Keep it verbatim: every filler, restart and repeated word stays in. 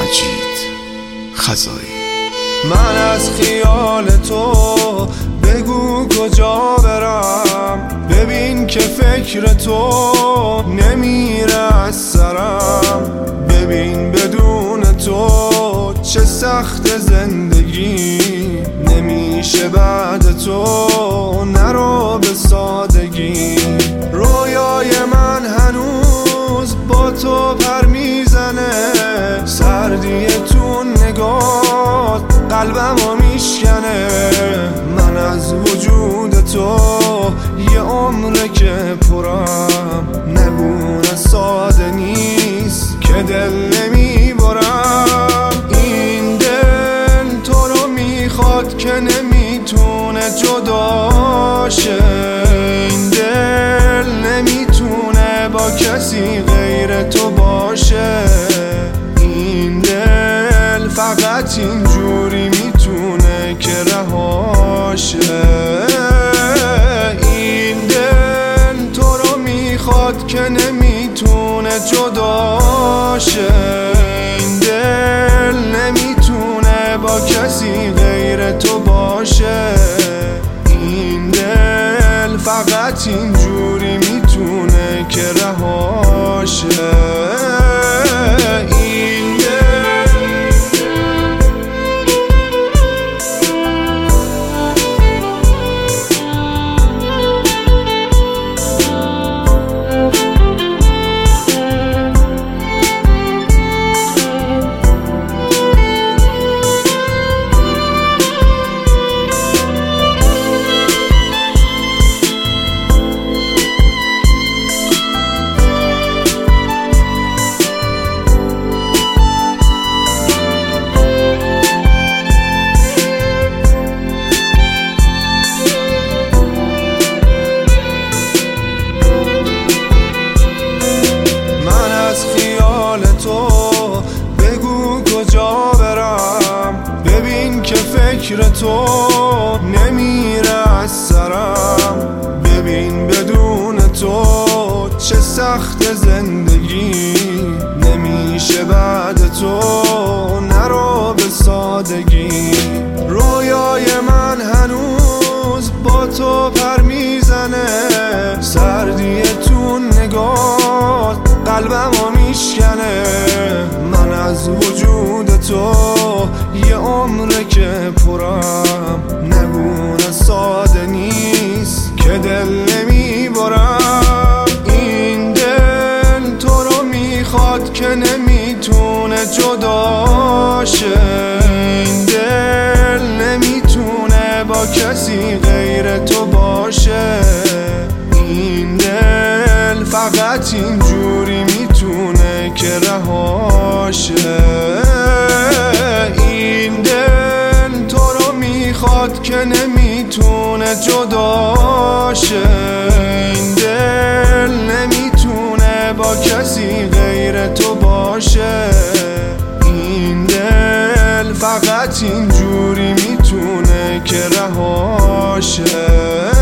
مجید خزایی. من از خیال تو بگو کجا برم، ببین که فکر تو نمیره از سرم، ببین بدون تو چه سخت زندگی، نمیشه بعد تو نرو به سادگی. رویای من هنوز با تو پر میزنه، سردی تو نگاه قلبمو میشکنه. من از وجود تو یه عمره که پرم، نگونه ساده نیست که دل نمیبرم. این دل تو رو میخواد که نمیتونه جدا شه، این دل نمیتونه با کسی غیر تو باشه، این دل فقط اینجوری میتونه که رهاشه. این دل تو رو میخواد که نمیتونه جدا شه، این دل نمیتونه با کسی غیر تو باشه، این دل فقط اینجوری میتونه که رهاشه. فکر تو نمیره از سرم، ببین بدون تو چه سخت زندگی، نمیشه بعد تو نرو به سادگی. رویای من هنوز با تو پر میزنه، سردی تو نگاه قلبمو میشکنه. من از وجود تو یه عمره که پرم، نگونه ساده نیست که دل نمیبرم. این دل تو رو میخواد که نمیتونه جدا شه، این دل نمیتونه با کسی غیر تو باشه، این دل فقط اینجوری میتونه که رهاشه. این دل تو رو میخواد که نمیتونه جدا شه، این دل نمیتونه با کسی غیر تو باشه، این دل فقط اینجوری میتونه که رهاشه.